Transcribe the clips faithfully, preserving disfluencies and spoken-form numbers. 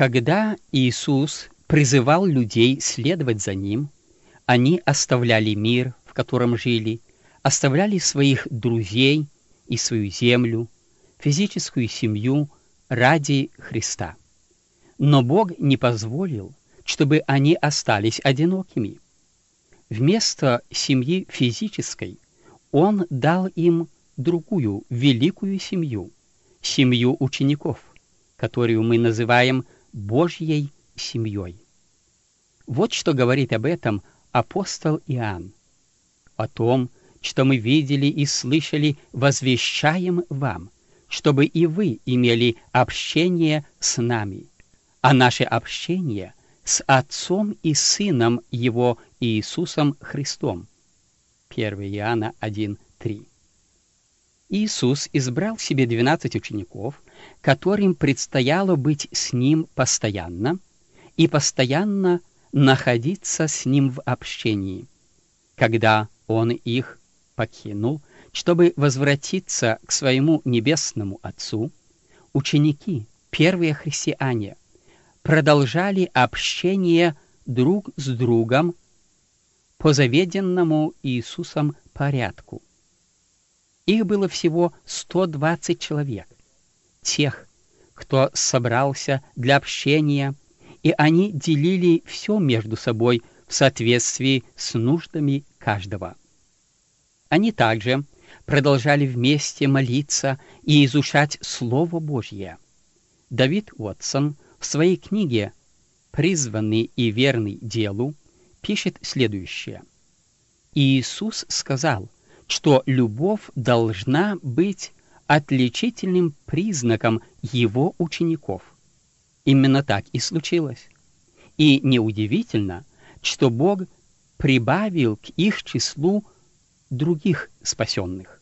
Когда Иисус призывал людей следовать за Ним, они оставляли мир, в котором жили, оставляли своих друзей и свою землю, физическую семью ради Христа. Но Бог не позволил, чтобы они остались одинокими. Вместо семьи физической Он дал им другую великую семью, семью учеников, которую мы называем Божьей семьей. Вот что говорит об этом апостол Иоанн. «О том, что мы видели и слышали, возвещаем вам, чтобы и вы имели общение с нами, а наше общение с Отцом и Сыном Его Иисусом Христом». первое Иоанна один три. Иисус избрал себе двенадцать учеников, которым предстояло быть с Ним постоянно и постоянно находиться с Ним в общении. Когда Он их покинул, чтобы возвратиться к своему небесному Отцу, ученики, первые христиане, продолжали общение друг с другом по заведенному Иисусом порядку. Их было всего сто двадцать человек, тех, кто собрался для общения, и они делили все между собой в соответствии с нуждами каждого. Они также продолжали вместе молиться и изучать Слово Божье. Давид Уотсон в своей книге «Призванный и верный делу» пишет следующее. Иисус сказал, что любовь должна быть отличительным признаком Его учеников. Именно так и случилось. И неудивительно, что Бог прибавил к их числу других спасенных.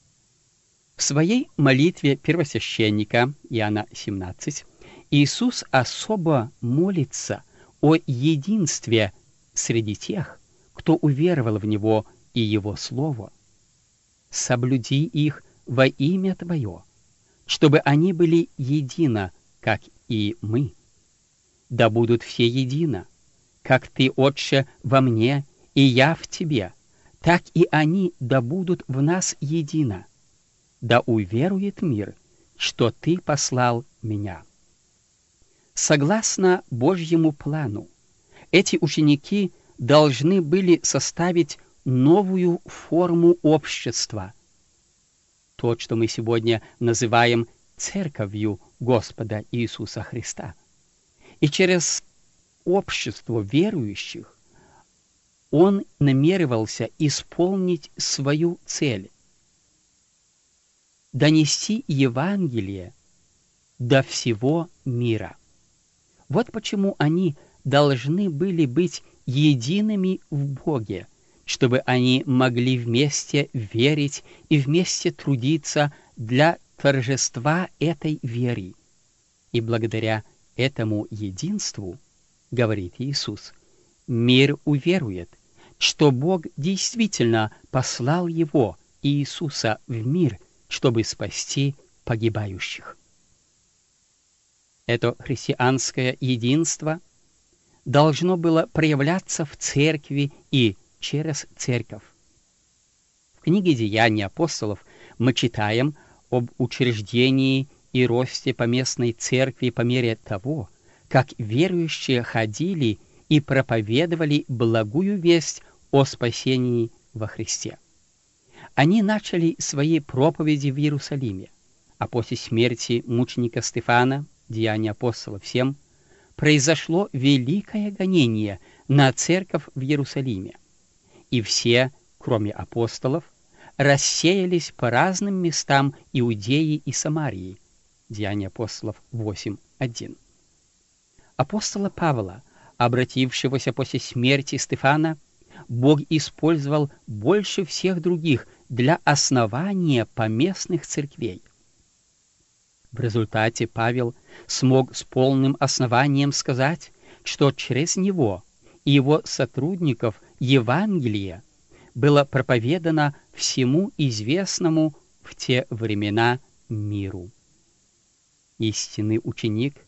В своей молитве первосвященника Иоанна семнадцать Иисус особо молится о единстве среди тех, кто уверовал в Него и Его Слово. «Соблюди их во имя Твое, чтобы они были едино, как и мы. Да будут все едино, как Ты, Отче, во мне, и я в Тебе, так и они да будут в нас едино. Да уверует мир, что Ты послал Меня». Согласно Божьему плану, эти ученики должны были составить новую форму общества, то, что мы сегодня называем Церковью Господа Иисуса Христа. И через общество верующих Он намеревался исполнить свою цель — донести Евангелие до всего мира. Вот почему они должны были быть едиными в Боге, чтобы они могли вместе верить и вместе трудиться для торжества этой веры. И благодаря этому единству, говорит Иисус, мир уверует, что Бог действительно послал Его, Иисуса, в мир, чтобы спасти погибающих. Это христианское единство должно было проявляться в церкви и через церковь. В книге «Деяния апостолов» мы читаем об учреждении и росте поместной церкви по мере того, как верующие ходили и проповедовали благую весть о спасении во Христе. Они начали свои проповеди в Иерусалиме, а после смерти мученика Стефана, Деяния апостолов семь, произошло великое гонение на церковь в Иерусалиме, и все, кроме апостолов, рассеялись по разным местам Иудеи и Самарии. Деяния апостолов восемь один. Апостола Павла, обратившегося после смерти Стефана, Бог использовал больше всех других для основания поместных церквей. В результате Павел смог с полным основанием сказать, что через него и его сотрудников Евангелие было проповедано всему известному в те времена миру. Истинный ученик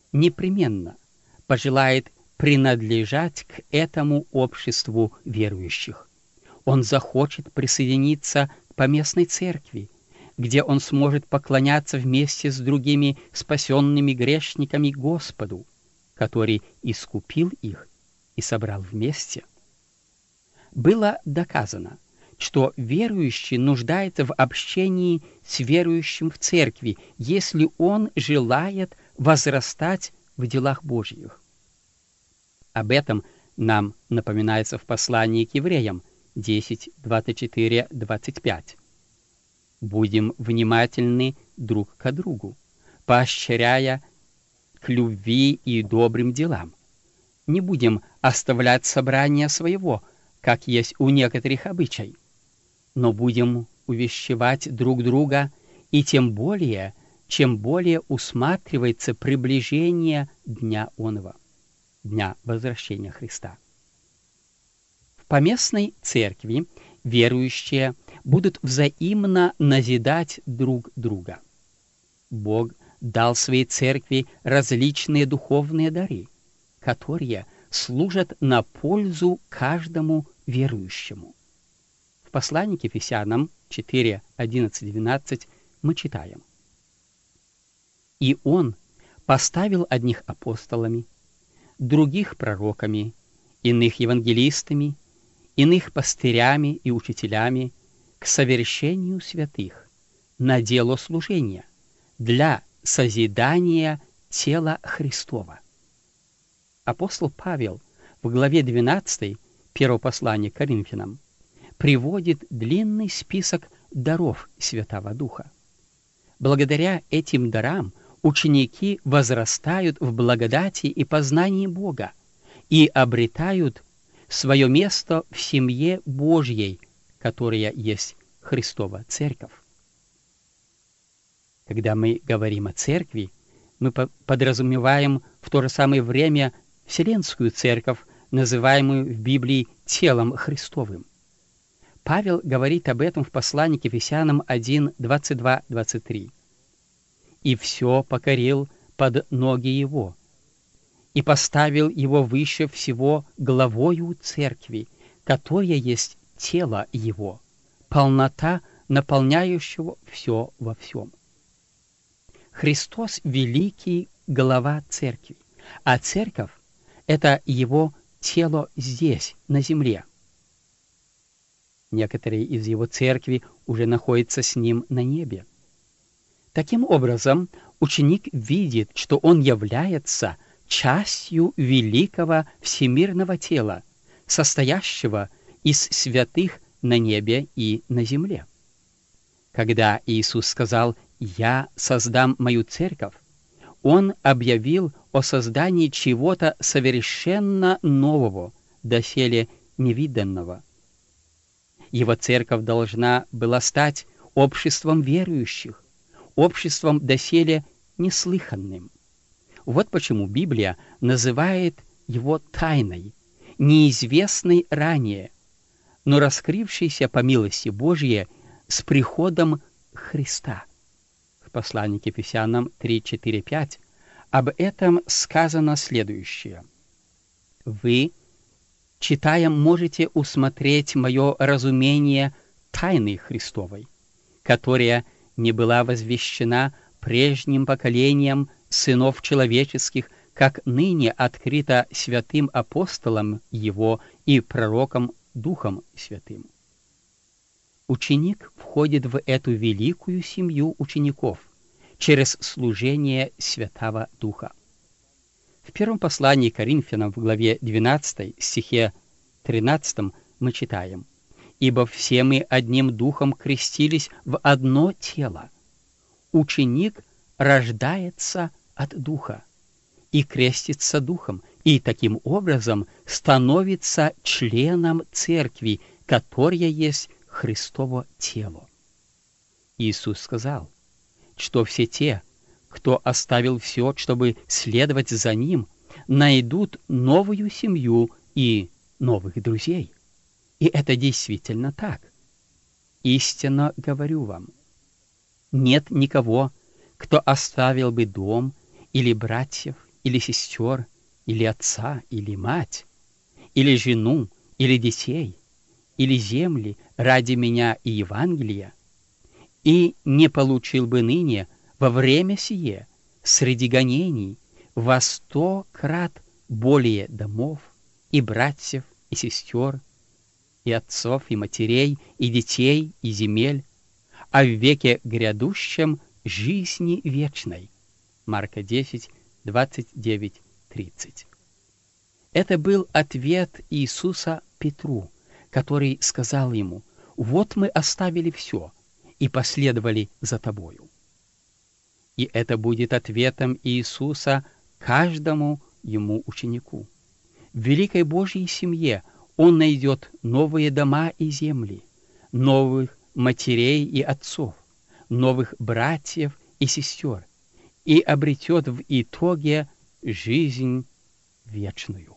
непременно пожелает принадлежать к этому обществу верующих. Он захочет присоединиться к поместной церкви, где он сможет поклоняться вместе с другими спасенными грешниками Господу, который искупил их и собрал вместе. Было доказано, что верующий нуждается в общении с верующим в церкви, если он желает возрастать в делах Божьих. Об этом нам напоминается в послании к евреям десять, двадцать четыре, двадцать пять. Будем внимательны друг к другу, поощряя к любви и добрым делам. Не будем оставлять собрания своего, как есть у некоторых обычай, но будем увещевать друг друга, и тем более, чем более усматривается приближение дня оного, дня возвращения Христа. В поместной церкви верующие будут взаимно назидать друг друга. Бог дал своей церкви различные духовные дары, которые служат на пользу каждому верующему. В послании к Ефесянам четыре, одиннадцать, двенадцать мы читаем: «И Он поставил одних апостолами, других пророками, иных евангелистами, иных пастырями и учителями к совершению святых, на дело служения, для созидания тела Христова». Апостол Павел в главе двенадцатой первого послания к Коринфянам приводит длинный список даров Святого Духа. Благодаря этим дарам ученики возрастают в благодати и познании Бога и обретают свое место в семье Божьей, которая есть Христова Церковь. Когда мы говорим о Церкви, мы подразумеваем в то же самое время Вселенскую Церковь, называемую в Библии телом Христовым. Павел говорит об этом в послании к Ефесянам один, двадцать два, двадцать три. «И все покорил под ноги его, и поставил его выше всего главою церкви, которая есть тело его, полнота наполняющего все во всем». Христос — великий глава церкви, а церковь — это его тело здесь, на земле. Некоторые из его церкви уже находятся с ним на небе. Таким образом, ученик видит, что он является частью великого всемирного тела, состоящего из святых на небе и на земле. Когда Иисус сказал: «Я создам мою церковь», Он объявил о создании чего-то совершенно нового, доселе невиданного. Его церковь должна была стать обществом верующих, обществом доселе неслыханным. Вот почему Библия называет его тайной, неизвестной ранее, но раскрывшейся по милости Божьей с приходом Христа. В послании к Ефесянам три, четыре, пять об этом сказано следующее: «Вы, читая, можете усмотреть мое разумение тайны Христовой, которая не была возвещена прежним поколениям сынов человеческих, как ныне открыто святым апостолам его и пророкам Духом Святым». Ученик входит в эту великую семью учеников через служение Святого Духа. В первом послании к Коринфянам в главе двенадцатой, стихе тринадцатом мы читаем: «Ибо все мы одним духом крестились в одно тело. Ученик рождается от Духа и крестится Духом, и таким образом становится членом Церкви, которая есть Христово тело». Иисус сказал, что все те, кто оставил все, чтобы следовать за Ним, найдут новую семью и новых друзей. И это действительно так. Истинно говорю вам, нет никого, кто оставил бы дом, или братьев, или сестер, или отца, или мать, или жену, или детей, или земли ради меня и Евангелия, и не получил бы ныне во время сие среди гонений во сто крат более домов, и братьев, и сестер, и отцов, и матерей, и детей, и земель, а в веке грядущем жизни вечной. Марка десять, двадцать девять, тридцать. Это был ответ Иисуса Петру, который сказал ему: «Вот мы оставили все и последовали за тобою». И это будет ответом Иисуса каждому ему ученику. В великой Божьей семье он найдет новые дома и земли, новых матерей и отцов, новых братьев и сестер, и обретет в итоге жизнь вечную.